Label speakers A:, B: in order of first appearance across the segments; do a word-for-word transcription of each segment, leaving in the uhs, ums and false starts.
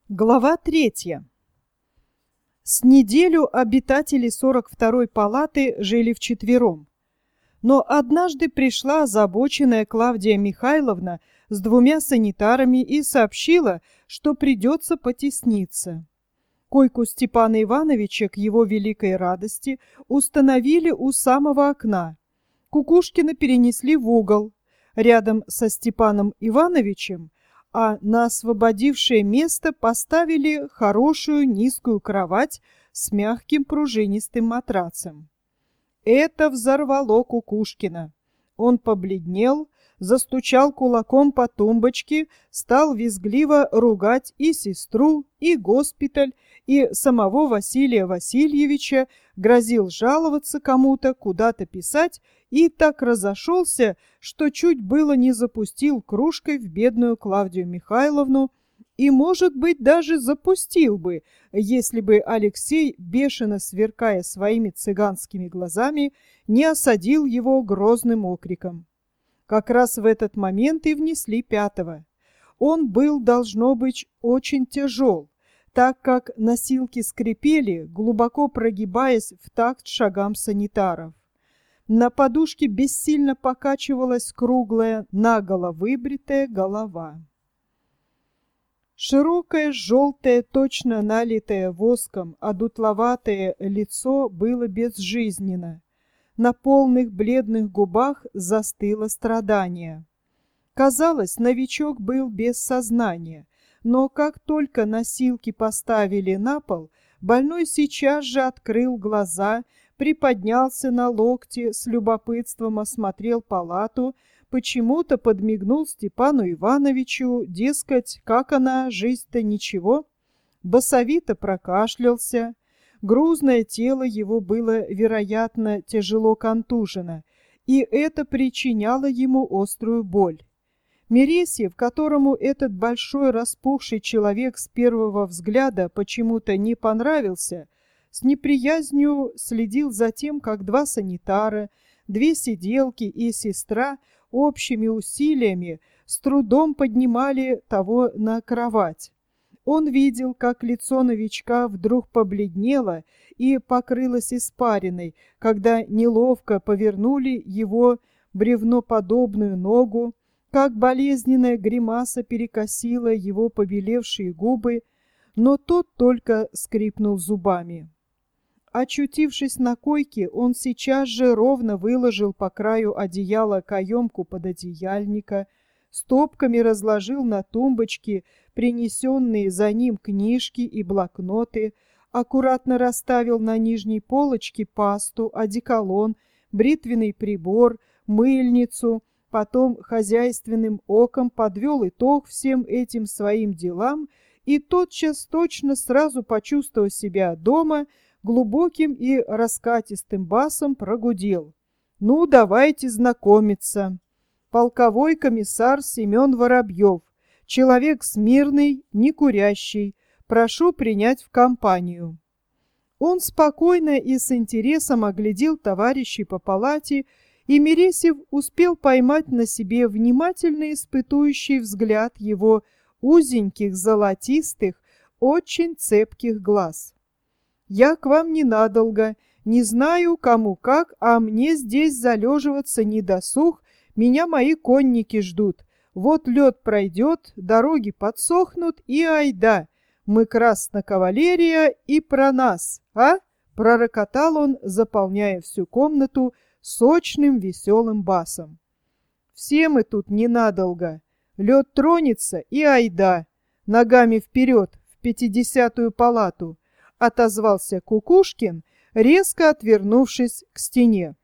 A: Глава третья. С неделю обитатели сорок второй палаты жили вчетвером. Но однажды пришла озабоченная Клавдия Михайловна с двумя санитарами и сообщила, что придется потесниться. Койку Степана Ивановича, к его великой радости, установили у самого окна. Кукушкина перенесли в угол, рядом со Степаном Ивановичем, а на освободившее место поставили хорошую низкую кровать с мягким пружинистым матрацем. Это взорвало Кукушкина. Он побледнел, застучал кулаком по тумбочке, стал визгливо ругать и сестру, и госпиталь, и самого Василия Васильевича, грозил жаловаться кому-то, куда-то писать, и так разошелся, что чуть было не запустил кружкой в бедную Клавдию Михайловну, и, может быть, даже запустил бы, если бы Алексей, бешено сверкая своими цыганскими глазами, не осадил его грозным окриком. Как раз в этот момент и внесли пятого. Он был, должно быть, очень тяжел, так как носилки скрипели, глубоко прогибаясь в такт шагам санитаров. На подушке бессильно покачивалась круглая, наголо выбритая голова. Широкое, желтое, точно налитое воском, одутловатое лицо было безжизненно. На полных бледных губах застыло страдание. Казалось, новичок был без сознания, но как только носилки поставили на пол, больной сейчас же открыл глаза, приподнялся на локте, с любопытством осмотрел палату, почему-то подмигнул Степану Ивановичу, дескать, как она, жизнь-то ничего, басовито прокашлялся. Грузное тело его было, вероятно, тяжело контужено, и это причиняло ему острую боль. Мересьев, которому этот большой распухший человек с первого взгляда почему-то не понравился, с неприязнью следил за тем, как два санитара, две сиделки и сестра общими усилиями с трудом поднимали того на кровать. Он видел, как лицо новичка вдруг побледнело и покрылось испариной, когда неловко повернули его бревноподобную ногу, как болезненная гримаса перекосила его побелевшие губы, но тот только скрипнул зубами. Очутившись на койке, он сейчас же ровно выложил по краю одеяла каемку пододеяльника, стопками разложил на тумбочке принесенные за ним книжки и блокноты, аккуратно расставил на нижней полочке пасту, одеколон, бритвенный прибор, мыльницу, потом хозяйственным оком подвел итог всем этим своим делам и тотчас точно сразу почувствовав себя дома, глубоким и раскатистым басом прогудел: «Ну, давайте знакомиться. Полковой комиссар Семен Воробьев, человек смирный, не курящий, прошу принять в компанию». Он спокойно и с интересом оглядел товарищей по палате, и Мересьев успел поймать на себе внимательно испытующий взгляд его узеньких, золотистых, очень цепких глаз. «Я к вам ненадолго, не знаю, кому как, а мне здесь залеживаться не досуг, меня мои конники ждут. Вот лед пройдет, дороги подсохнут, и айда, мы красная кавалерия и про нас, а?» пророкотал он, заполняя всю комнату сочным веселым басом. «Все мы тут ненадолго, лед тронется, и айда, ногами вперед, в пятидесятую палату», отозвался Кукушкин, резко отвернувшись к стене.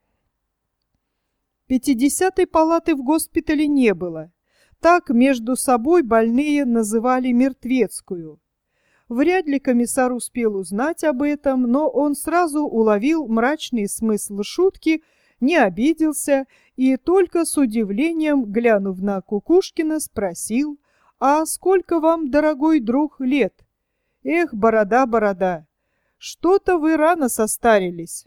A: Пятидесятой палаты в госпитале не было. Так между собой больные называли мертвецкую. Вряд ли комиссар успел узнать об этом, но он сразу уловил мрачный смысл шутки, не обиделся и только с удивлением, глянув на Кукушкина, спросил: «А сколько вам, дорогой друг, лет?» «Эх, борода, борода, что-то вы рано состарились».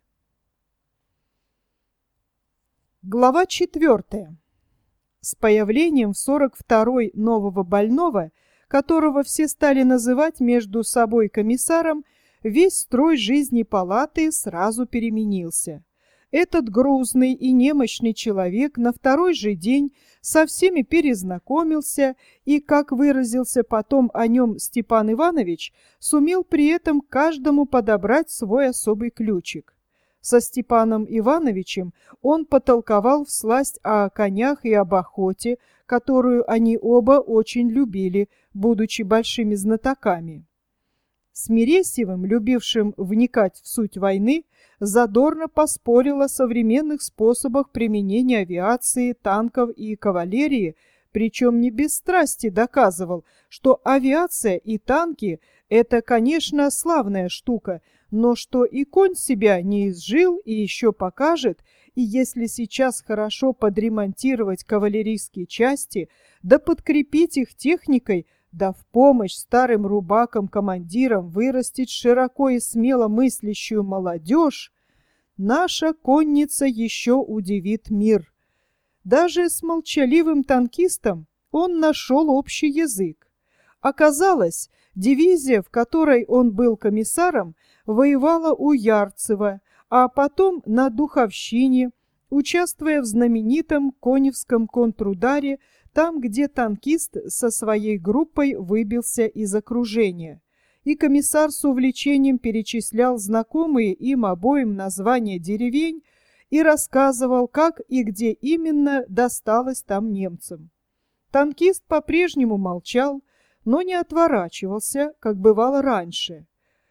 A: Глава четвертая. С появлением в сорок второй нового больного которого все стали называть между собой комиссаром, весь строй жизни палаты сразу переменился. Этот грузный и немощный человек на второй же день со всеми перезнакомился и, как выразился потом о нем Степан Иванович, сумел при этом каждому подобрать свой особый ключик. Со Степаном Ивановичем он потолковал всласть о конях и об охоте, которую они оба очень любили, будучи большими знатоками. С Мересьевым, любившим вникать в суть войны, задорно поспорил о современных способах применения авиации, танков и кавалерии, причем не без страсти доказывал, что авиация и танки – это, конечно, славная штука, но что и конь себя не изжил и еще покажет, и если сейчас хорошо подремонтировать кавалерийские части, да подкрепить их техникой, да в помощь старым рубакам-командирам вырастить широко и смело мыслящую молодежь, наша конница еще удивит мир. Даже с молчаливым танкистом он нашел общий язык. Оказалось, дивизия, в которой он был комиссаром, воевала у Ярцева, а потом на Духовщине, участвуя в знаменитом Коневском контрударе, там, где танкист со своей группой выбился из окружения. И комиссар с увлечением перечислял знакомые им обоим названия деревень и рассказывал, как и где именно досталось там немцам. Танкист по-прежнему молчал, но не отворачивался, как бывало раньше.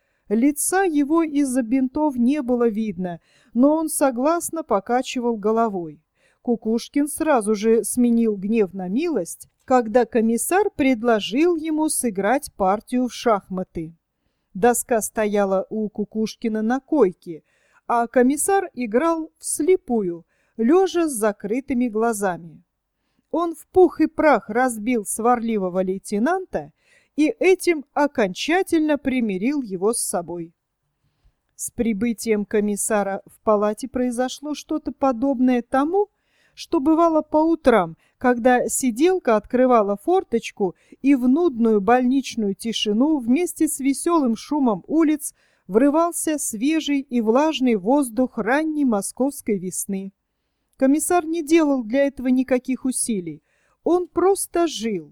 A: Лица его из-за бинтов не было видно, но он согласно покачивал головой. Кукушкин сразу же сменил гнев на милость, когда комиссар предложил ему сыграть партию в шахматы. Доска стояла у Кукушкина на койке, а комиссар играл вслепую, лежа с закрытыми глазами. Он в пух и прах разбил сварливого лейтенанта и этим окончательно примирил его с собой. С прибытием комиссара в палате произошло что-то подобное тому, что бывало по утрам, когда сиделка открывала форточку, и в нудную больничную тишину вместе с веселым шумом улиц врывался свежий и влажный воздух ранней московской весны. Комиссар не делал для этого никаких усилий. Он просто жил.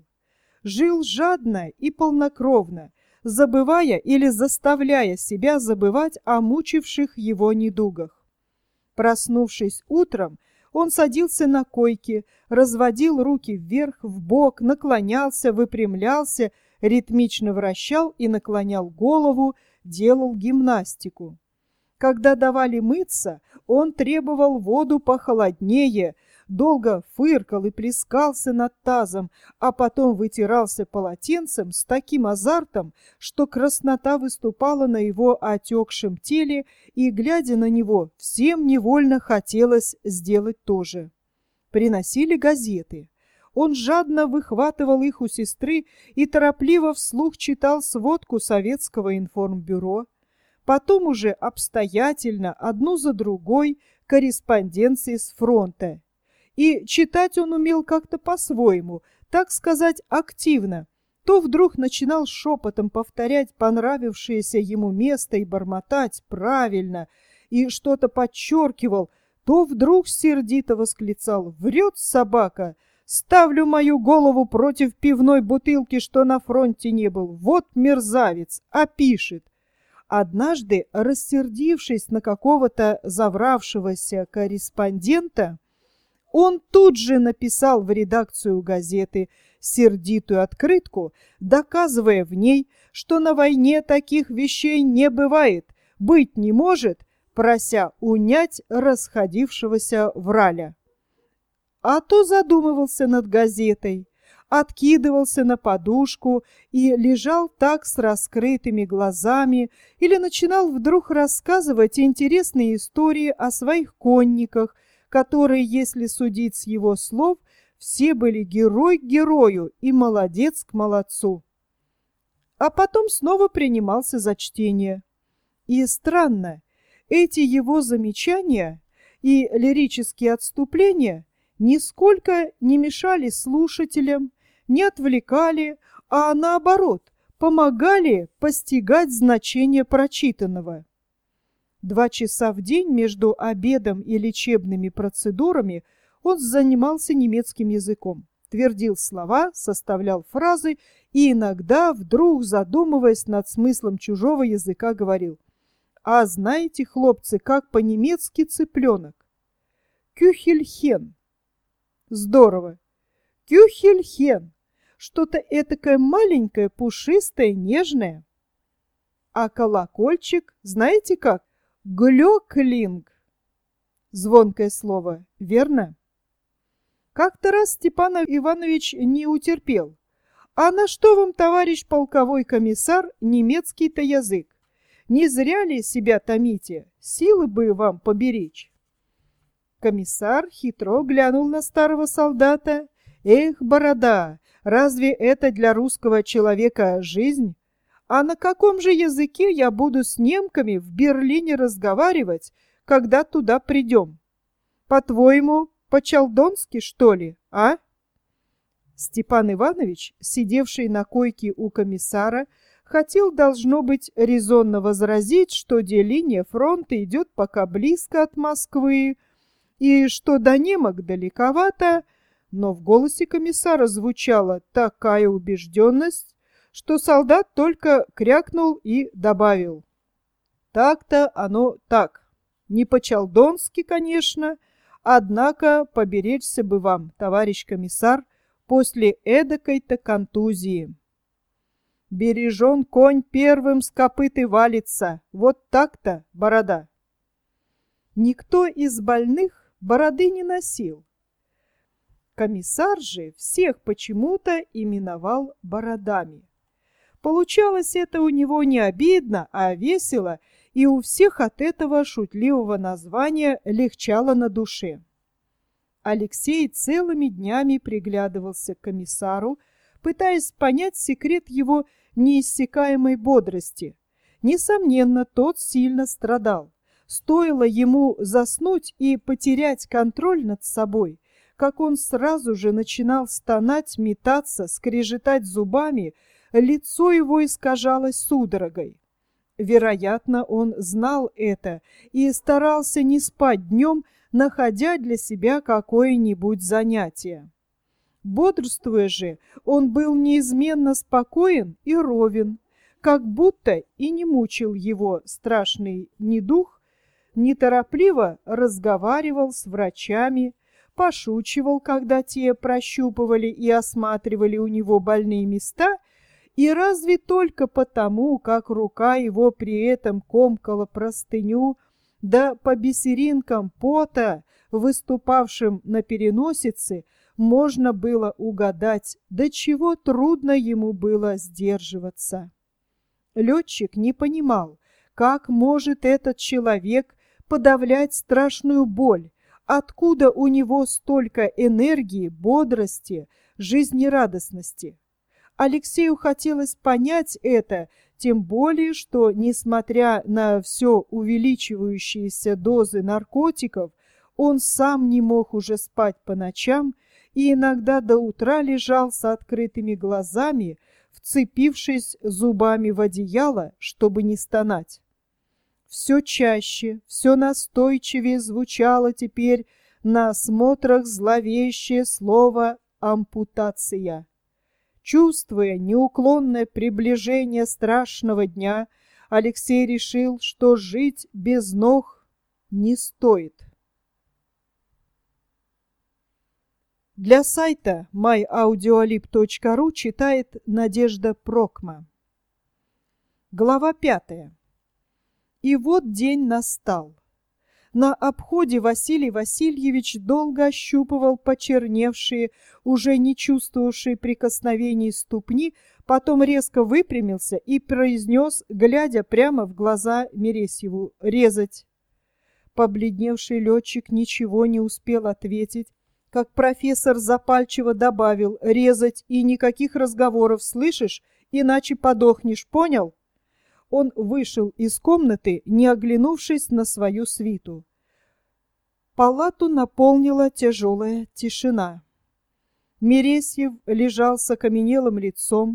A: Жил жадно и полнокровно, забывая или заставляя себя забывать о мучивших его недугах. Проснувшись утром, он садился на койке, разводил руки вверх, вбок, наклонялся, выпрямлялся, ритмично вращал и наклонял голову, делал гимнастику. Когда давали мыться, он требовал воду похолоднее, долго фыркал и плескался над тазом, а потом вытирался полотенцем с таким азартом, что краснота выступала на его отекшем теле, и, глядя на него, всем невольно хотелось сделать то же. Приносили газеты. Он жадно выхватывал их у сестры и торопливо вслух читал сводку Советского информбюро. Потом уже обстоятельно, одну за другой, корреспонденции с фронта. И читать он умел как-то по-своему, так сказать, активно. То вдруг начинал шепотом повторять понравившееся ему место и бормотать правильно, и что-то подчеркивал, то вдруг сердито восклицал: «Врет собака! Ставлю мою голову против пивной бутылки, что на фронте не был. Вот мерзавец, а пишет». Однажды, рассердившись на какого-то завравшегося корреспондента, он тут же написал в редакцию газеты сердитую открытку, доказывая в ней, что на войне таких вещей не бывает, быть не может, прося унять расходившегося враля. А то задумывался над газетой, откидывался на подушку и лежал так с раскрытыми глазами, или начинал вдруг рассказывать интересные истории о своих конниках, которые, если судить с его слов, все были герой к герою и молодец к молодцу. А потом снова принимался за чтение. И странно, эти его замечания и лирические отступления нисколько не мешали слушателям, не отвлекали, а наоборот, помогали постигать значение прочитанного. Два часа в день между обедом и лечебными процедурами он занимался немецким языком, твердил слова, составлял фразы и иногда, вдруг задумываясь над смыслом чужого языка, говорил: «А знаете, хлопцы, как по-немецки цыпленок? Кюхельхен». Здорово. Кюхельхен. Что-то этакое маленькое, пушистое, нежное. А колокольчик, знаете как? Глёклинг. Звонкое слово, верно? Как-то раз Степан Иванович не утерпел. А на что вам, товарищ полковой комиссар, немецкий-то язык? Не зря ли себя томите? Силы бы вам поберечь. Комиссар хитро глянул на старого солдата. Эх, борода, разве это для русского человека жизнь? А на каком же языке я буду с немками в Берлине разговаривать, когда туда придем? По-твоему, по-чалдонски, что ли, а? Степан Иванович, сидевший на койке у комиссара, хотел, должно быть, резонно возразить, что де линия фронта идет пока близко от Москвы, и что до немок далековато, но в голосе комиссара звучала такая убежденность, что солдат только крякнул и добавил: «Так-то оно так. Не по-чалдонски, конечно, однако поберечься бы вам, товарищ комиссар, после эдакой-то контузии. Бережен конь первым с копыты валится. Вот так-то, борода». Никто из больных бороды не носил. Комиссар же всех почему-то именовал бородами. Получалось это у него не обидно, а весело, и у всех от этого шутливого названия легчало на душе. Алексей целыми днями приглядывался к комиссару, пытаясь понять секрет его неиссякаемой бодрости. Несомненно, тот сильно страдал. Стоило ему заснуть и потерять контроль над собой, как он сразу же начинал стонать, метаться, скрежетать зубами, лицо его искажалось судорогой. Вероятно, он знал это и старался не спать днем, находя для себя какое-нибудь занятие. Бодрствуя же, он был неизменно спокоен и ровен, как будто и не мучил его страшный недуг, неторопливо разговаривал с врачами, пошучивал, когда те прощупывали и осматривали у него больные места, и разве только потому, как рука его при этом комкала простыню, да по бисеринкам пота, выступавшим на переносице, можно было угадать, до чего трудно ему было сдерживаться. Летчик не понимал, как может этот человек подавлять страшную боль, откуда у него столько энергии, бодрости, жизнерадостности. Алексею хотелось понять это, тем более, что, несмотря на все увеличивающиеся дозы наркотиков, он сам не мог уже спать по ночам и иногда до утра лежал с открытыми глазами, вцепившись зубами в одеяло, чтобы не стонать. Все чаще, все настойчивее звучало теперь на осмотрах зловещее слово «ампутация». Чувствуя неуклонное приближение страшного дня, Алексей решил, что жить без ног не стоит. Для сайта май аудиолиб точка ру читает Надежда Прокма. Глава пятая. И вот день настал. На обходе Василий Васильевич долго ощупывал почерневшие, уже не чувствовавшие прикосновений ступни, потом резко выпрямился и произнес, глядя прямо в глаза Мересьеву: «Резать». Побледневший летчик ничего не успел ответить, как профессор запальчиво добавил: «Резать и никаких разговоров, слышишь? Иначе подохнешь, понял?» Он вышел из комнаты, не оглянувшись на свою свиту. Палату наполнила тяжелая тишина. Мересьев лежал с окаменелым лицом,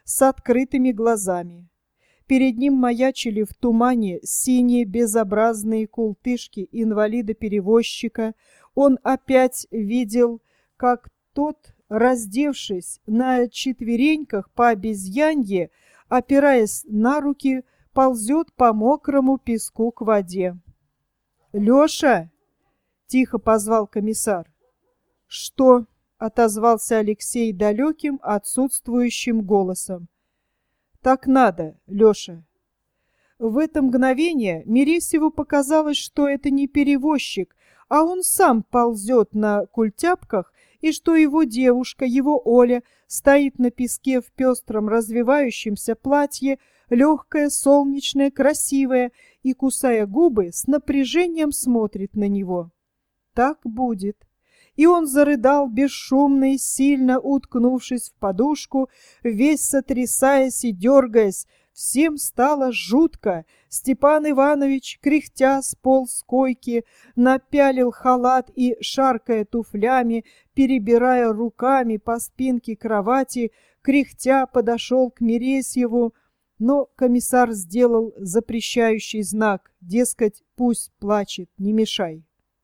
A: с открытыми глазами. Перед ним маячили в тумане синие безобразные култышки инвалида-перевозчика. Он опять видел, как тот, раздевшись на четвереньках по обезьянье, опираясь на руки, ползет по мокрому песку к воде. «Леша!» — тихо позвал комиссар. «Что?» — отозвался Алексей далеким, отсутствующим голосом. «Так надо, Леша». В это мгновение Мересьеву показалось, что это не перевозчик, а он сам ползет на культяпках, и что его девушка, его Оля, стоит на песке в пестром развивающемся платье, легкая, солнечная, красивая, и, кусая губы, с напряжением смотрит на него. Так будет. И он зарыдал бесшумно и сильно, уткнувшись в подушку, весь сотрясаясь и дергаясь. Всем стало жутко. Степан Иванович, кряхтя, сполз с койки, напялил халат и, шаркая туфлями, перебирая руками по спинке кровати, кряхтя подошел к Мересьеву, но комиссар сделал запрещающий знак, дескать, пусть плачет, не мешай.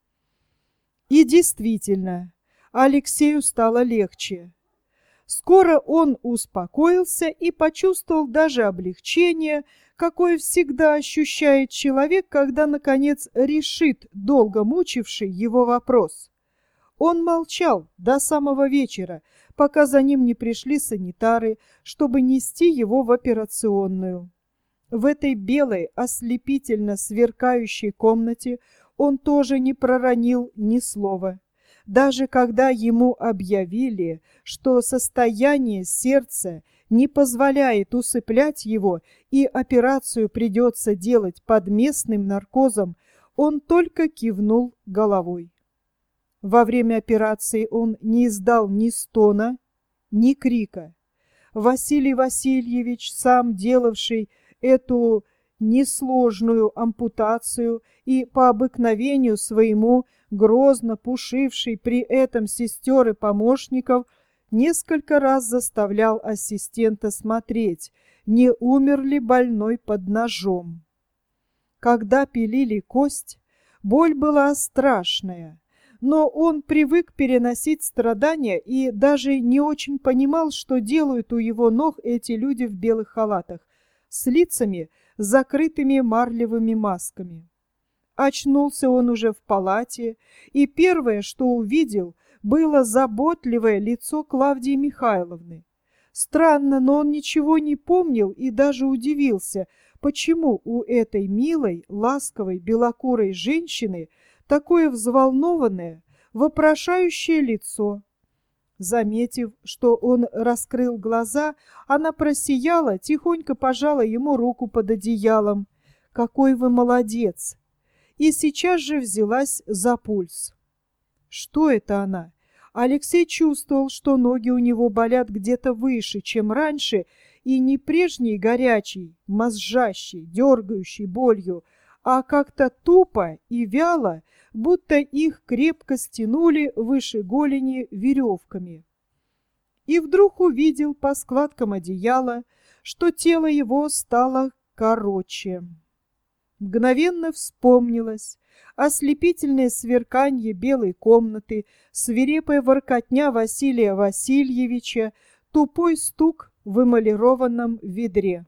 A: И действительно, Алексею стало легче. Скоро он успокоился и почувствовал даже облегчение, какое всегда ощущает человек, когда, наконец, решит долго мучивший его вопрос. Он молчал до самого вечера, пока за ним не пришли санитары, чтобы нести его в операционную. В этой белой, ослепительно сверкающей комнате он тоже не проронил ни слова. Даже когда ему объявили, что состояние сердца не позволяет усыплять его и операцию придется делать под местным наркозом, он только кивнул головой. Во время операции он не издал ни стона, ни крика. Василий Васильевич, сам делавший эту несложную ампутацию и по обыкновению своему грозно пушивший при этом сестер и помощников, несколько раз заставлял ассистента смотреть, не умер ли больной под ножом. Когда пилили кость, боль была страшная, но он привык переносить страдания и даже не очень понимал, что делают у его ног эти люди в белых халатах, с лицами, закрытыми марлевыми масками. Очнулся он уже в палате, и первое, что увидел, было заботливое лицо Клавдии Михайловны. Странно, но он ничего не помнил и даже удивился, почему у этой милой, ласковой, белокурой женщины такое взволнованное, вопрошающее лицо. Заметив, что он раскрыл глаза, она просияла, тихонько пожала ему руку под одеялом. «Какой вы молодец!» И сейчас же взялась за пульс. Что это она? Алексей чувствовал, что ноги у него болят где-то выше, чем раньше, и не прежней горячей, мозжащей, дергающей болью, а как-то тупо и вяло, будто их крепко стянули выше голени веревками. И вдруг увидел по складкам одеяла, что тело его стало короче. Мгновенно вспомнилось ослепительное сверканье белой комнаты, свирепая воркотня Василия Васильевича, тупой стук в эмалированном ведре.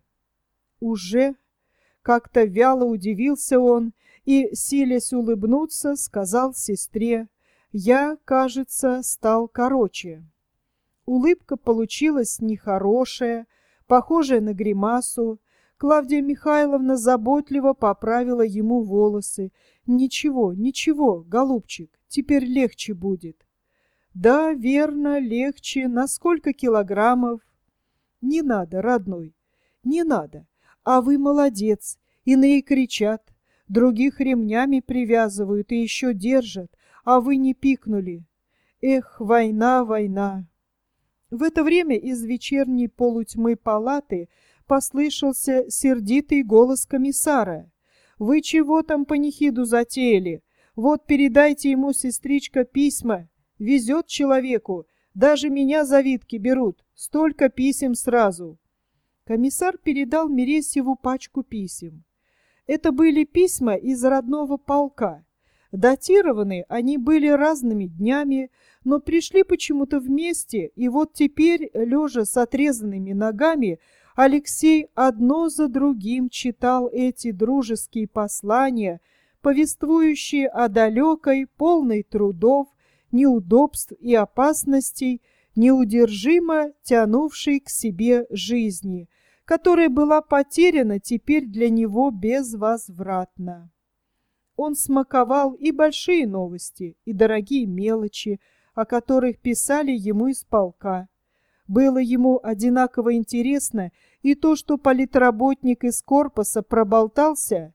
A: Уже как-то вяло удивился он и, силясь улыбнуться, сказал сестре: «Я, кажется, стал короче». Улыбка получилась нехорошая, похожая на гримасу. Клавдия Михайловна заботливо поправила ему волосы. «Ничего, ничего, голубчик, теперь легче будет». «Да, верно, легче. На сколько килограммов?» «Не надо, родной, не надо. А вы молодец. Иные кричат, других ремнями привязывают и еще держат, а вы не пикнули. Эх, война, война». В это время из вечерней полутьмы палаты послышался сердитый голос комиссара. «Вы чего там панихиду затеяли? Вот передайте ему, сестричка, письма. Везет человеку. Даже меня завидки берут. Столько писем сразу». Комиссар передал Мересьеву пачку писем. Это были письма из родного полка. Датированы они были разными днями, но пришли почему-то вместе, и вот теперь, лежа с отрезанными ногами, Алексей одно за другим читал эти дружеские послания, повествующие о далекой, полной трудов, неудобств и опасностей, неудержимо тянувшей к себе жизни, которая была потеряна теперь для него безвозвратно. Он смаковал и большие новости, и дорогие мелочи, о которых писали ему из полка. Было ему одинаково интересно и то, что политработник из корпуса проболтался,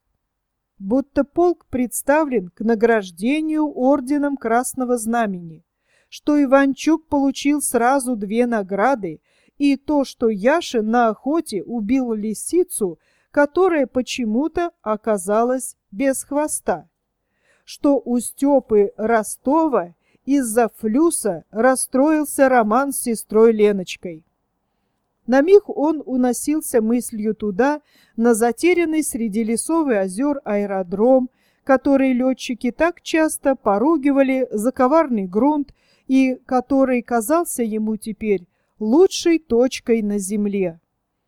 A: будто полк представлен к награждению орденом Красного Знамени, что Иванчук получил сразу две награды, и то, что Яшин на охоте убил лисицу, которая почему-то оказалась без хвоста, что у Степы Ростова из-за флюса расстроился роман с сестрой Леночкой. На миг он уносился мыслью туда, на затерянный среди лесов и озер аэродром, который летчики так часто поругивали за коварный грунт и который казался ему теперь лучшей точкой на земле.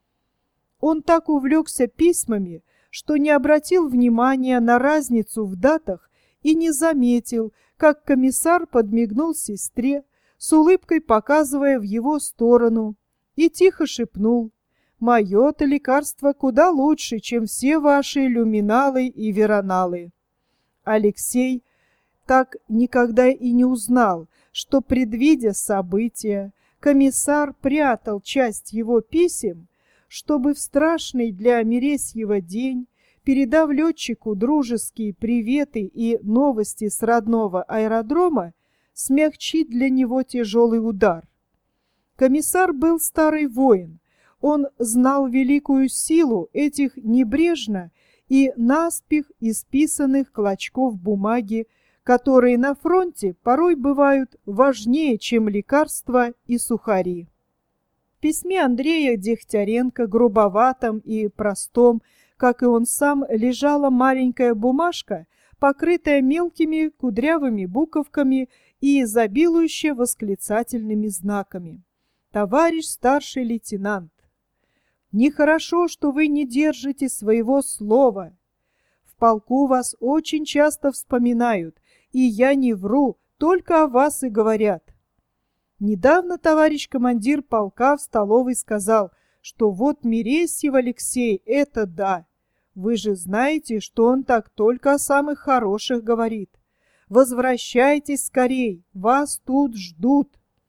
A: Он так увлекся письмами, что не обратил внимания на разницу в датах и не заметил, как комиссар подмигнул сестре, с улыбкой показывая в его сторону, и тихо шепнул: «Мое-то лекарство куда лучше, чем все ваши люминалы и вероналы». Алексей так никогда и не узнал, что, предвидя события, комиссар прятал часть его писем, чтобы в страшный для Мересьева день, передав летчику дружеские приветы и новости с родного аэродрома, смягчить для него тяжелый удар. Комиссар был старый воин. Он знал великую силу этих небрежно и наспех исписанных клочков бумаги, которые на фронте порой бывают важнее, чем лекарства и сухари. В письме Андрея Дегтяренко, грубоватом и простом, как и он сам, лежала маленькая бумажка, покрытая мелкими кудрявыми буковками и изобилующая восклицательными знаками. «Товарищ старший лейтенант, нехорошо, что вы не держите своего слова. В полку вас очень часто вспоминают, и я не вру, только о вас и говорят. Недавно товарищ командир полка в столовой сказал, что вот Мересьев Алексей — это да. Вы же знаете, что он так только о самых хороших говорит. Возвращайтесь скорей, вас тут ждут.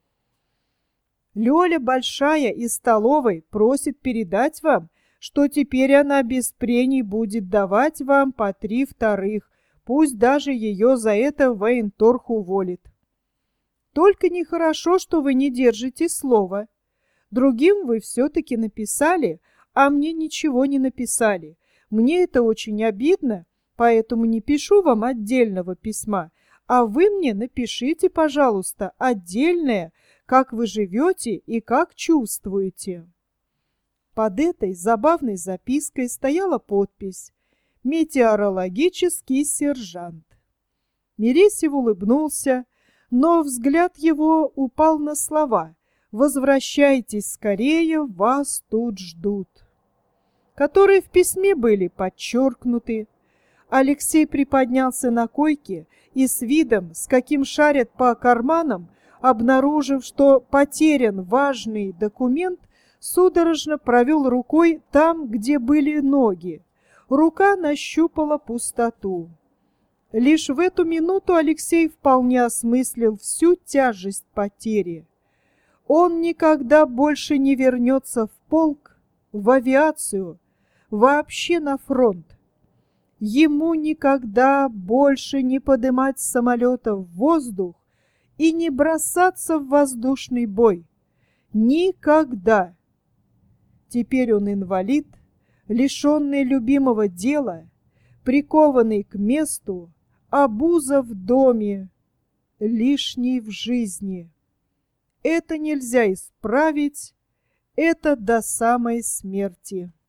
A: Лёля Большая из столовой просит передать вам, что теперь она без прений будет давать вам по три вторых, пусть даже ее за это военторг уволит. Только нехорошо, что вы не держите слова. Другим вы все-таки написали, а мне ничего не написали. Мне это очень обидно, поэтому не пишу вам отдельного письма, а вы мне напишите, пожалуйста, отдельное, как вы живете и как чувствуете». Под этой забавной запиской стояла подпись «Метеорологический сержант». Мересьев улыбнулся, но взгляд его упал на слова «Возвращайтесь скорее, вас тут ждут», которые в письме были подчеркнуты. Алексей приподнялся на койке и с видом, с каким шарят по карманам, обнаружив, что потерян важный документ, судорожно провел рукой там, где были ноги. Рука нащупала пустоту. Лишь в эту минуту Алексей вполне осмыслил всю тяжесть потери. Он никогда больше не вернется в полк, в авиацию, вообще на фронт. Ему никогда больше не поднимать с самолета в воздух и не бросаться в воздушный бой. Никогда. Теперь он инвалид, лишенный любимого дела, прикованный к месту, обуза в доме, лишний в жизни. Это нельзя исправить, Это до самой смерти.